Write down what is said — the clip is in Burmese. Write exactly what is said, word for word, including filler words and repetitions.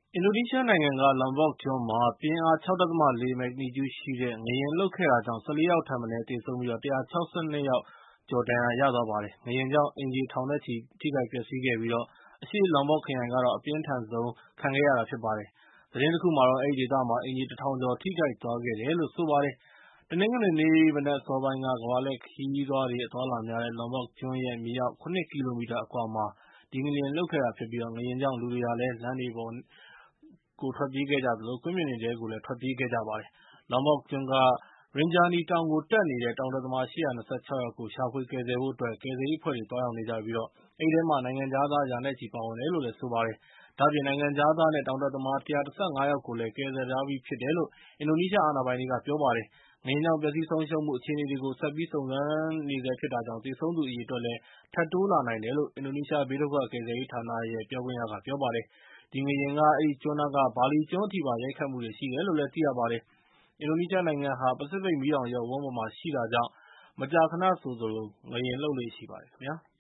အင်ဒိုနီးရှားနိုင်ငံက Lombok ကျွန်းမှာ ပြင်းအား ၆.၄ မက်ဂနီကျူရှိတဲ့ ငလျင်လှုပ်ခဲ့တာကြောင့် ၁၄ ယောက်ထက်မနည်းသေဆုံးပြီး ၁၆၂ ယောက်ကျော် ဒဏ်ရာရသွားပါတယ်။ ငလျင်ကြောင့် အိမ်ခြေထောင်နဲ့ချီ ထိခိုက်ပျက်စီးခဲ့ပြီး အရှေ့ Lombok ခရိုင်ကတော့ အပြင်းထန်ဆုံးခံခဲ့ရတာဖြစ်ပါတယ်။ သတင်းတခုမှာတော့ အဲဒီဒေသမှာ အိမ်ခြေ ၁ ထောင်ကျော် ထိခိုက်သွားခဲ့တယ်လို့ ဆိုပါတယ်။ တနင်္ဂနွေနေ့ မနက်အစောပိုင်းက ကမ္ဘာလှည့်ခရီးသွားတွေ အသွားအလာများတဲ့ Lombok ကျွန်းရဲ့ မြေအောက် ၇ ကီလိုမီတာအကွာမှာ ဒီငလျင်လှုပ်ခဲ့တာဖြစ်ပြီး ငလျင်ကြောင့် လူတွေဟာ လမ်းတွေပေါ်ကိုထွက်ပြေးခဲ့ကြသလို ကွင်းပြင်တွေထဲကိုလည်း ထွက်ပြေးခဲ့ကြပါတယ်။ Lombok ကျွန်းက Rinjani တောင်ကိုတက်နေတဲ့ တောင်တက်သမား ၈၂၆ ယောက်ကို ရှာဖွေကယ်ဆယ်ဖို့အတွက် ကယ်ဆယ်ရေးအဖွဲ့တွေ သွားရောက်နေကြပြီး အဲဒီထဲမှာ နိုင်ငံခြားသား ရာနဲ့ချီပါဝင်တယ်လို့ ဆိုပါတယ်။ ဒါ့အပြင် နိုင်ငံခြားသား နဲ့ တောင်တက်သမား ၁၁၅ ယောက်ကိုလည်း ကယ်ဆယ်ထားပြီးဖြစ်တယ်လို့ အင်ဒိုနီးရှားအာဏာပိုင်တွေက ပြောပါတယ်။ ငလျင်ကြောင့် ပျက်စီးဆုံးရှုံးမှုအခြေအနေတွေကို ဆက်ပြီးစုံစမ်းနေဆဲဖြစ်တာကြောင့် သေဆုံးသူအရေအတွက်လည်း ထပ်တိုးလာနိုင်တယ်လို့ အင်ဒိုနီးရှားဘေးဒုက္ခကယ်ဆယ်ရေးဌာနရဲ့ ပြောခွင့်ရက ပြောပါတယ်။ ဒီငလျင်က အဲဒီကျွန်းနားက ဘာလီကျွန်းအထိပါ ရိုက်ခတ်မှုတွေရှိတယ်လို့ သိရပါတယ်။ အင်ဒိုနီးရှားနိုင်ငံဟာ ပစိဖိတ်မီးတောင်ရပ်ဝန်းပေါ်မှာရှိတာကြောင့် မကြာခဏဆိုသလို ငလျင်လှုပ်လေ့ရှိပါတယ်ခင်ဗျာ။